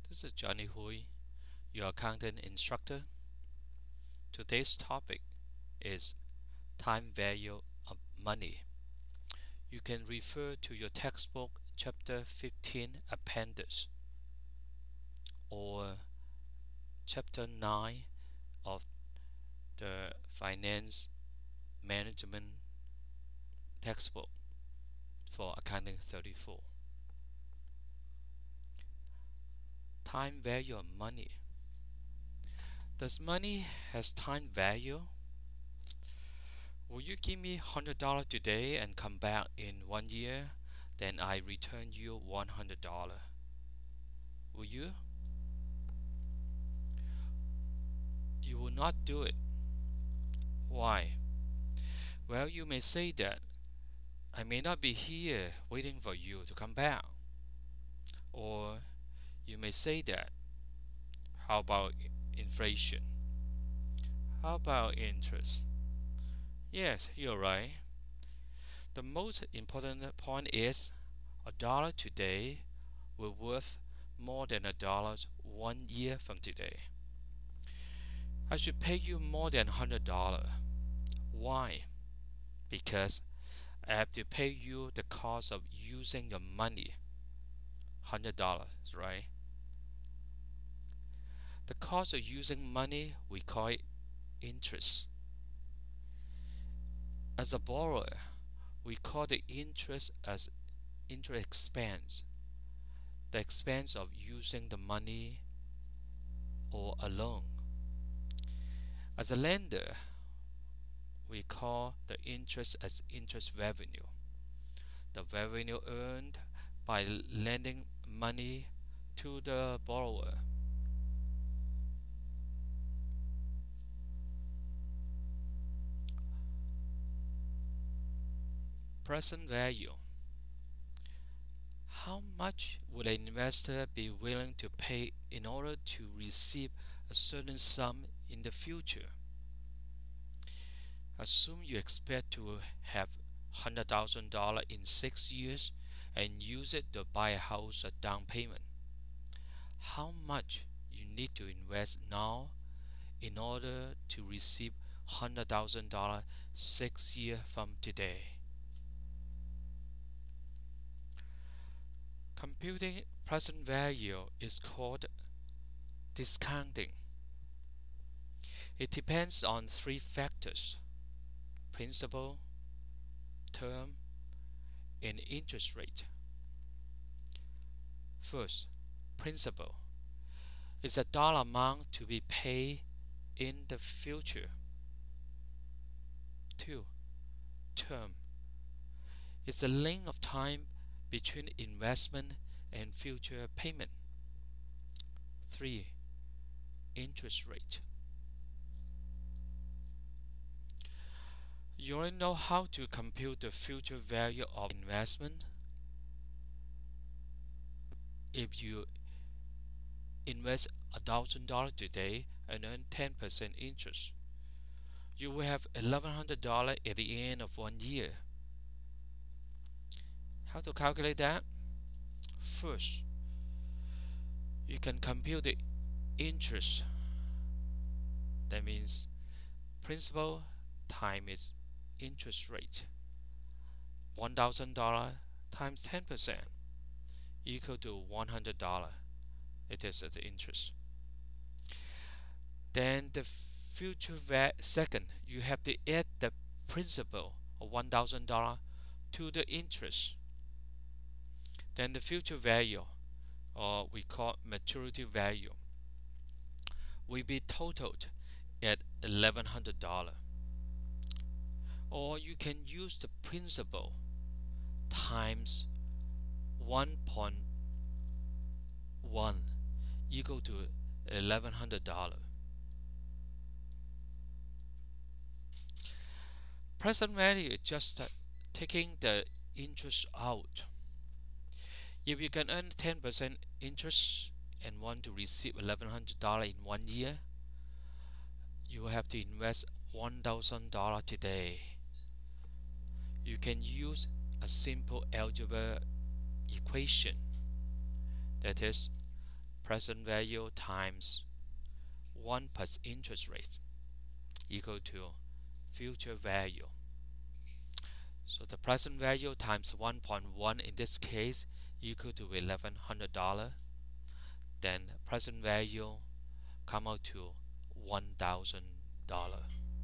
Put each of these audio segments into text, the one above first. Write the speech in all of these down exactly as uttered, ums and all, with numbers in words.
This is Johnny Hui, your accountant instructor. Today's topic is time value of money. You can refer to your textbook chapter fifteen appendix or chapter nine of the finance management textbook for accounting thirty-four. Time value of money. Does money has time value? Will you give me one hundred dollars today and come back in one year? Then I return you one hundred dollars. Will you? You will not do it. Why? Well, you may say that I may not be here waiting for you to come back. Or you may say that, how about inflation? How about interest? Yes, you're right. The most important point is a dollar today will worth more than a dollar one year from today. I should pay you more than one hundred dollars. Why? Because I have to pay you the cost of using your money. one hundred dollars, right? The cost of using money, we call it interest. As a borrower, we call the interest as interest expense, the expense of using the money or a loan. As a lender, we call the interest as interest revenue, the revenue earned by lending money to the borrower. Present value. How much would an investor be willing to pay in order to receive a certain sum in the future? Assume you expect to have one hundred thousand dollars in six years and use it to buy a house as down payment. How much you need to invest now in order to receive one hundred thousand dollars six years from today? Computing present value is called discounting. It depends on three factors: principal, term, and interest rate. First, principal is a dollar amount to be paid in the future. Two, term is the length of time between investment and future payment. Three, interest rate. You already know how to compute the future value of investment. If you invest one thousand dollars today and earn ten percent interest, you will have eleven hundred dollars at the end of one year. How to calculate that? First, you can compute the interest. That means principal times interest rate. one thousand dollars times ten percent equal to one hundred dollars. It is the interest. Then the future va- second, you have to add the principal of one thousand dollars to the interest. Then the future value, or we call maturity value, will be totaled at eleven hundred dollars. Or you can use the principal times one point one equal to eleven hundred dollars. Present value is just uh, taking the interest out. If you can earn ten percent interest and want to receive eleven hundred dollars in one year, you will have to invest one thousand dollars today. You can use a simple algebra equation, that is present value times one plus interest rate equal to future value. So the present value times one point one in this case equal to eleven hundred dollars. Then present value come out to one thousand dollars.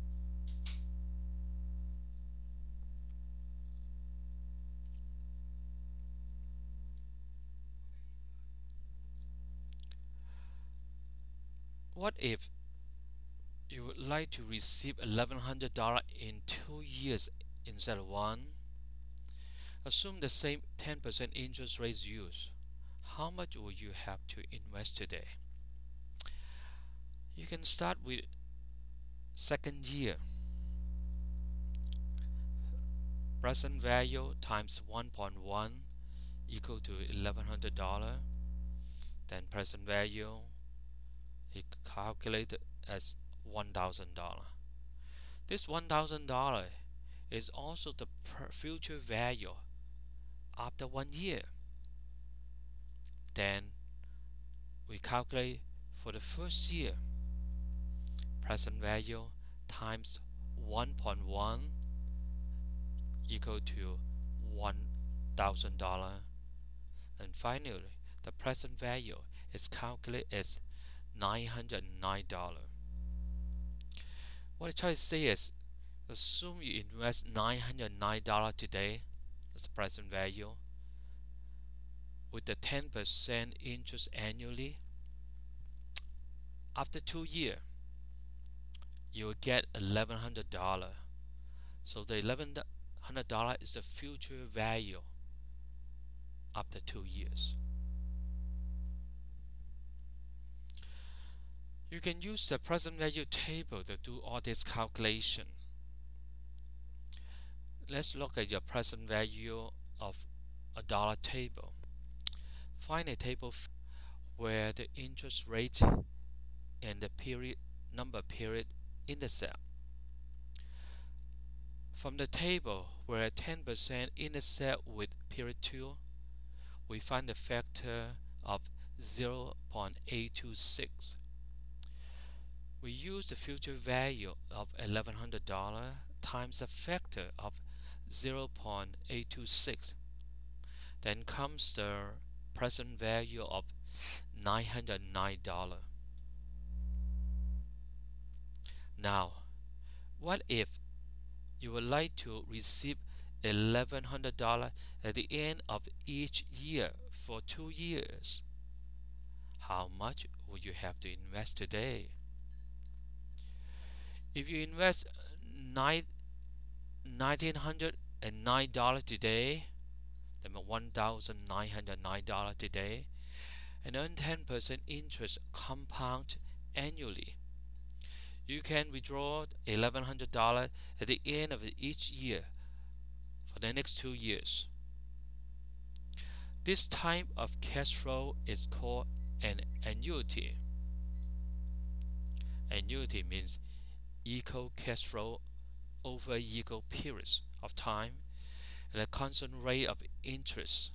What if you would like to receive eleven hundred dollars in two years instead of one? Assume the same ten percent interest rates used. How much would you have to invest today? You can start with second year. Present value times one point one equal to eleven hundred dollars. Then present value is calculated as one thousand dollars. This one thousand dollars is also the future value after one year. Then we calculate for the first year. Present value times one point one equal to one thousand dollars. And finally, the present value is calculated as nine hundred nine dollars. What I try to say is, assume you invest nine hundred nine dollars today as the present value. With the ten percent interest annually, after two years, you will get eleven hundred dollars. So the eleven hundred dollars is the future value after two years. You can use the present value table to do all this calculation. Let's look at your present value of a dollar table. Find a table where the interest rate and the period number period in the cell. From the table where ten percent in the cell with period two, we find the factor of zero point eight two six. We use the future value of eleven hundred dollars times a factor of zero point eight two six. Then comes the present value of nine hundred nine dollars. Now, what if you would like to receive eleven hundred dollars at the end of each year for two years? How much would you have to invest today? If you invest one thousand nine hundred nine dollars today, then one thousand nine hundred nine dollars today, and earn ten percent interest compound annually, you can withdraw eleven hundred dollars at the end of each year for the next two years. This type of cash flow is called an annuity. Annuity means equal cash flow over equal periods of time at a constant rate of interest.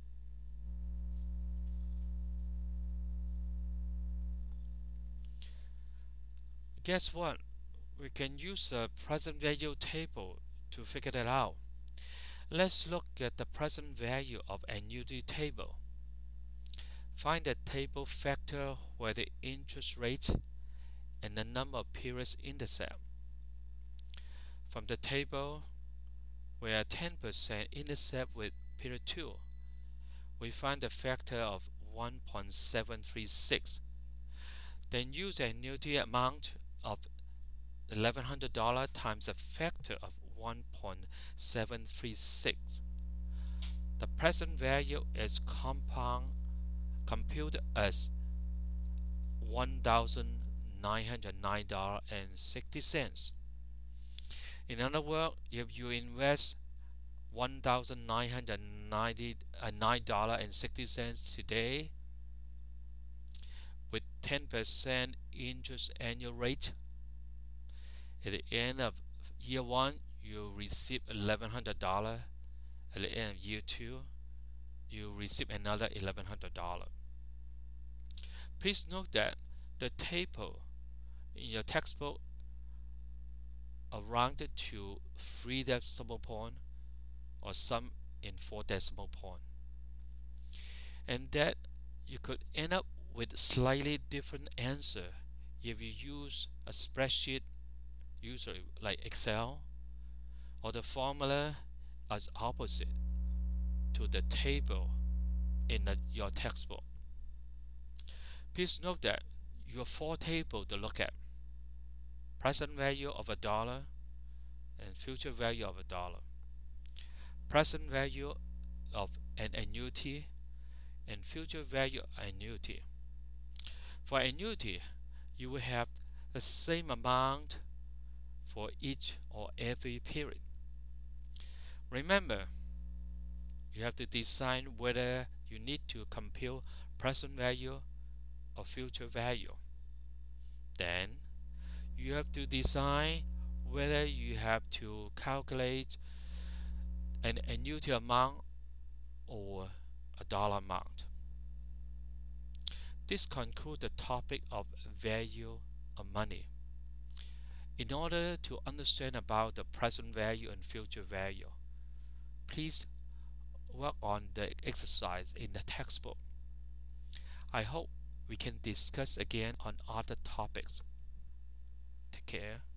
Guess what? We can use the present value table to figure that out. Let's look at the present value of annuity table. Find the table factor where the interest rate and the number of periods in the cell. From the table where ten percent in the cell with period two, we find the factor of one point seven three six. Then use the annuity amount of eleven hundred dollars times a factor of one point seven three six. The present value is compound computed as one thousand nine hundred nine dollars and sixty cents. In other words, if you invest one thousand nine hundred nine dollars and sixty cents today with ten percent interest annual rate, at the end of year one, you receive eleven hundred dollars. At the end of year two, you receive another eleven hundred dollars. Please note that the table in your textbook are rounded to three decimal point or some in four decimal point, and that you could end up with slightly different answer if you use a spreadsheet, usually like Excel, or the formula as opposite to the table in the, your textbook. Please note that you have four tables to look at: present value of a dollar and future value of a dollar, present value of an annuity and future value annuity. For annuity, you will have the same amount for each or every period. Remember, you have to decide whether you need to compute present value or future value. Then you have to decide whether you have to calculate an annuity amount or a dollar amount. This concludes the topic of value of money. In order to understand about the present value and future value, please work on the exercise in the textbook. I hope we can discuss again on other topics. Take care.